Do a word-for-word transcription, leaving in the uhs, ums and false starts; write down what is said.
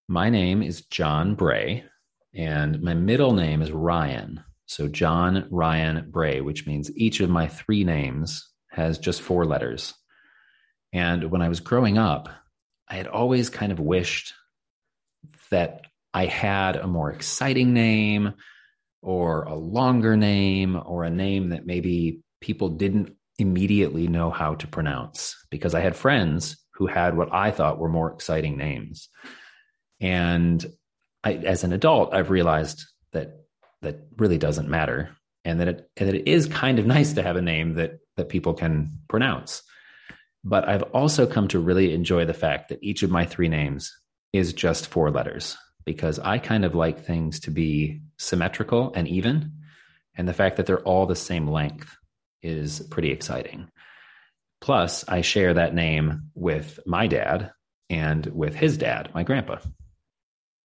My name is John Bray, and my middle name is Ryan. So John Ryan Bray, which means each of my three names has just four letters. And when I was growing up, I had always kind of wished that I had a more exciting name or a longer name or a name that maybe people didn't immediately know how to pronounce, because I had friends who had what I thought were more exciting names. And I, as an adult, I've realized that that really doesn't matter, and that it, and that it is kind of nice to have a name that that people can pronounce. But I've also come to really enjoy the fact that each of my three names is just four letters, because I kind of like things to be symmetrical and even. And the fact that they're all the same length is pretty exciting. Plus, I share that name with my dad and with his dad, my grandpa.